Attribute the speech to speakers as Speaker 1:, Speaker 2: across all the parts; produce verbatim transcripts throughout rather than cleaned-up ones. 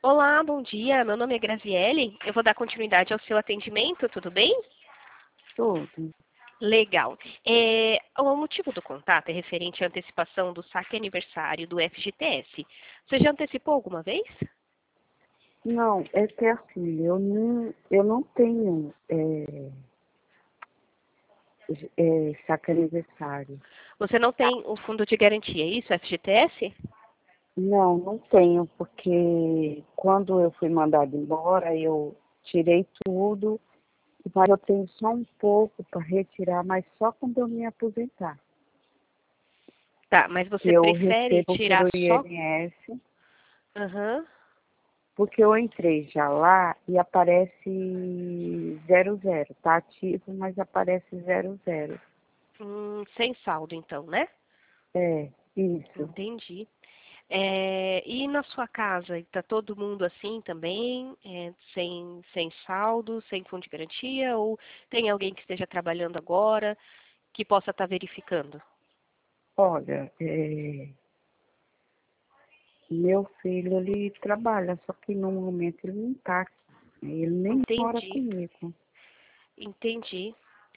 Speaker 1: Olá, bom dia. Meu nome é Graziele. Eu vou dar continuidade ao seu atendimento, tudo bem?
Speaker 2: Tudo.
Speaker 1: Legal. É, o motivo do contato é referente à antecipação do saque aniversário do F G T S. Você já antecipou alguma vez?
Speaker 2: Não, é que assim, eu não, eu não tenho é, é, saque aniversário.
Speaker 1: Você não tem o fundo de garantia, é isso, F G T S?
Speaker 2: Não, não tenho, porque quando eu fui mandada embora, eu tirei tudo, mas eu tenho só um pouco para retirar, mas só quando eu me aposentar.
Speaker 1: Tá, mas
Speaker 2: Que
Speaker 1: você
Speaker 2: eu
Speaker 1: prefere
Speaker 2: recebo
Speaker 1: tirar
Speaker 2: pelo
Speaker 1: só...
Speaker 2: I N S,
Speaker 1: Aham.
Speaker 2: porque eu entrei já lá e aparece zero zero, tá ativo, mas aparece zero zero.
Speaker 1: Hum, sem saldo, então, né?
Speaker 2: É, isso.
Speaker 1: Entendi. É, e na sua casa, está todo mundo assim também, é, sem, sem saldo, sem fundo de garantia? Ou tem alguém que esteja trabalhando agora que possa estar verificando?
Speaker 2: Olha, é, meu filho, ele trabalha, só que no momento ele não está aqui, né? Ele nem mora
Speaker 1: Entendi,
Speaker 2: comigo.
Speaker 1: entendi.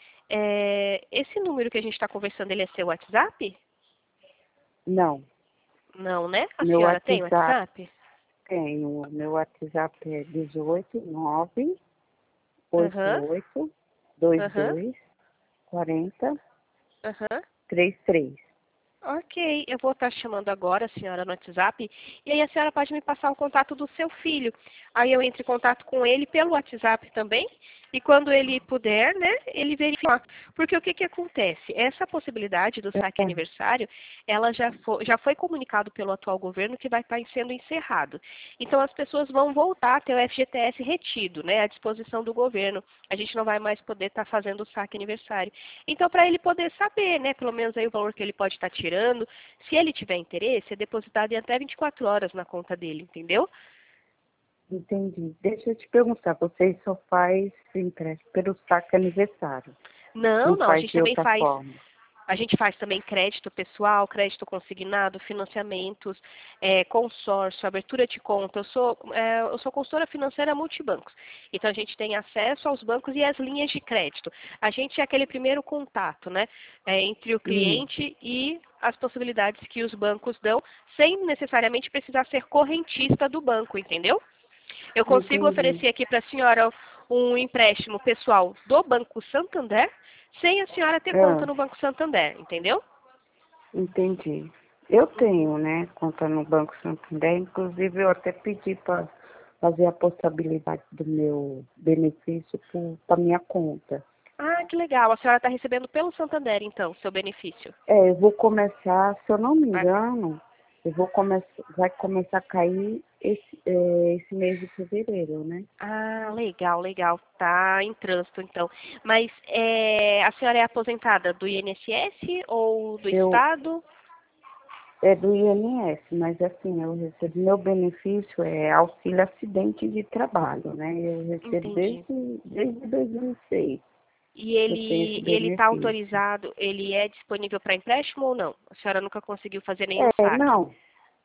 Speaker 1: É, esse número que a gente está conversando, ele é seu WhatsApp?
Speaker 2: Não,
Speaker 1: Não, né? A
Speaker 2: meu
Speaker 1: senhora tem
Speaker 2: WhatsApp
Speaker 1: WhatsApp?
Speaker 2: tem, o meu WhatsApp é dezoito nove oito
Speaker 1: Aham,
Speaker 2: oito dois
Speaker 1: aham,
Speaker 2: dois quarenta
Speaker 1: aham.
Speaker 2: trinta e três.
Speaker 1: Ok, eu vou estar chamando agora a senhora no WhatsApp e aí a senhora pode me passar o contato do seu filho. Aí eu entro em contato com ele pelo WhatsApp também e quando ele puder, né, ele verificar. Porque o que que acontece? Essa possibilidade do saque
Speaker 2: É,
Speaker 1: aniversário, ela já foi, já foi comunicado pelo atual governo que vai estar sendo encerrado. Então as pessoas vão voltar a ter o F G T S retido, né, à disposição do governo. A gente não vai mais poder estar fazendo o saque aniversário. Então, para ele poder saber, né, pelo menos aí o valor que ele pode estar tirando, se ele tiver interesse, é depositado em até vinte e quatro horas na conta dele, entendeu?
Speaker 2: entendi. Deixa eu te perguntar, vocês só faz empréstimo pelo saque aniversário,
Speaker 1: Não,
Speaker 2: não
Speaker 1: não, a
Speaker 2: faz
Speaker 1: gente
Speaker 2: de
Speaker 1: também
Speaker 2: outra
Speaker 1: faz
Speaker 2: forma?
Speaker 1: A gente faz também crédito pessoal, crédito consignado, financiamentos, é, consórcio, abertura de conta. Eu sou, é, eu sou consultora financeira multibancos. Então, a gente tem acesso aos bancos e às linhas de crédito. A gente é aquele primeiro contato, né, é, entre o
Speaker 2: Hum,
Speaker 1: cliente e as possibilidades que os bancos dão, sem necessariamente precisar ser correntista do banco, entendeu? Eu consigo
Speaker 2: entendi.
Speaker 1: oferecer aqui para a senhora um empréstimo pessoal do Banco Santander, sem a senhora ter conta
Speaker 2: Ah,
Speaker 1: no Banco Santander, entendeu?
Speaker 2: entendi. Eu
Speaker 1: Uhum.
Speaker 2: tenho, né, conta no Banco Santander, inclusive eu até pedi para fazer a possibilidade do meu benefício para minha conta.
Speaker 1: Ah, que legal. A senhora está recebendo pelo Santander, então, seu benefício.
Speaker 2: É, eu vou começar, se eu não me
Speaker 1: Vai-
Speaker 2: engano, eu vou começar, vai começar a cair esse, é, esse mês de fevereiro, né?
Speaker 1: Ah, legal, legal. Tá em trânsito, então. Mas é, a senhora é aposentada do I N S S ou do
Speaker 2: Eu,
Speaker 1: Estado?
Speaker 2: é do I N S, mas assim, eu recebo, meu benefício é auxílio acidente de trabalho, né? Eu recebo
Speaker 1: Entendi.
Speaker 2: desde, desde dois mil e seis.
Speaker 1: E
Speaker 2: Eu tenho esse
Speaker 1: ele ele está
Speaker 2: benefício.
Speaker 1: autorizado, ele é disponível para empréstimo ou não? A senhora nunca conseguiu fazer nenhum
Speaker 2: É,
Speaker 1: saque.
Speaker 2: não,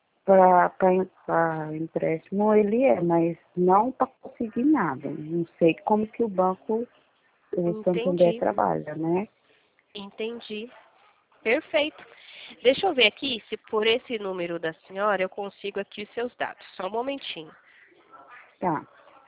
Speaker 2: para empréstimo ele é, mas não para conseguir nada. Não sei como que o banco, o Santander
Speaker 1: Entendi,
Speaker 2: trabalha, né?
Speaker 1: entendi. Perfeito. Deixa eu ver aqui se por esse número da senhora eu consigo aqui os seus dados. Só um momentinho.
Speaker 2: Tá.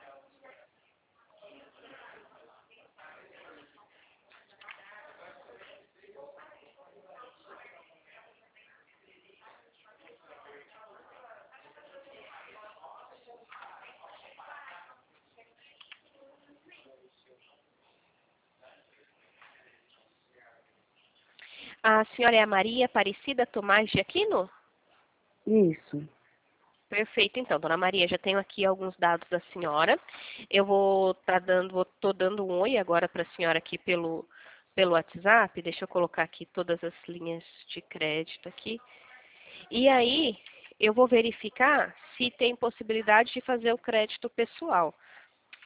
Speaker 1: A senhora é a Maria Aparecida Tomás de Aquino?
Speaker 2: Isso.
Speaker 1: Perfeito, então, dona Maria, já tenho aqui alguns dados da senhora. Eu vou tá dando, vou, tô dando um oi agora para a senhora aqui pelo, pelo WhatsApp. Deixa eu colocar aqui todas as linhas de crédito aqui. E aí, eu vou verificar se tem possibilidade de fazer o crédito pessoal.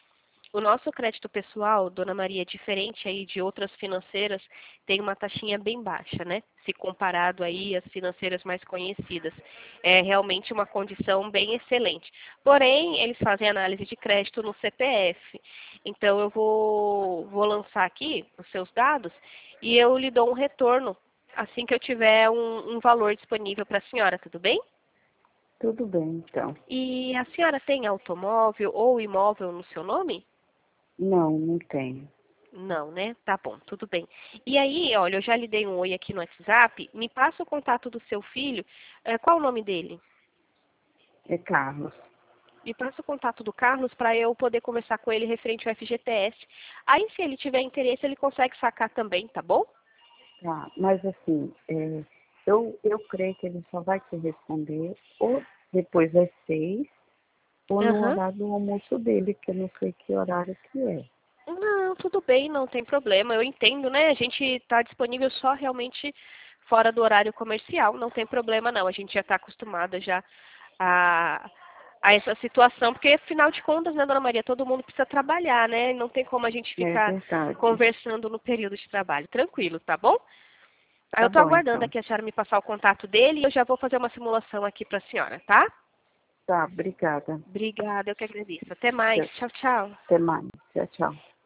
Speaker 1: O nosso crédito pessoal, Dona Maria, diferente aí de outras financeiras, tem uma taxinha bem baixa, né? Se comparado aí às financeiras mais conhecidas. É realmente uma condição bem excelente. Porém, eles fazem análise de crédito no C P F. Então, eu vou, vou lançar aqui os seus dados e eu lhe dou um retorno assim que eu tiver um, um valor disponível para a senhora, tudo bem?
Speaker 2: Tudo bem, então.
Speaker 1: E a senhora tem automóvel ou imóvel no seu nome?
Speaker 2: Não, não tenho.
Speaker 1: Não, né? Tá bom, tudo bem. E aí, olha, eu já lhe dei um oi aqui no WhatsApp. Me passa o contato do seu filho. Eh, qual o nome dele?
Speaker 2: É Carlos.
Speaker 1: Me passa o contato do Carlos para eu poder conversar com ele referente ao F G T S. Aí, se ele tiver interesse, ele consegue sacar também, tá bom?
Speaker 2: Tá, mas assim, é, eu, eu creio que ele só vai te responder ou depois das seis ou no
Speaker 1: Aham.
Speaker 2: horário do almoço dele, que eu não sei que horário que é.
Speaker 1: Não, tudo bem, não tem problema. Eu entendo, né? A gente está disponível só realmente fora do horário comercial. Não tem problema, não. A gente já está acostumada já a, a essa situação, porque afinal de contas, né, Dona Maria, todo mundo precisa trabalhar, né? Não tem como a gente
Speaker 2: É
Speaker 1: ficar
Speaker 2: verdade.
Speaker 1: conversando no período de trabalho. Tranquilo, tá bom? Aí eu
Speaker 2: Tá
Speaker 1: estou
Speaker 2: bom,
Speaker 1: aguardando
Speaker 2: então.
Speaker 1: aqui a senhora me passar o contato dele e eu já vou fazer uma simulação aqui para a senhora, tá?
Speaker 2: Tá, obrigada.
Speaker 1: Obrigada, eu que agradeço. Até mais. Tchau, tchau.
Speaker 2: Até mais. Tchau, tchau.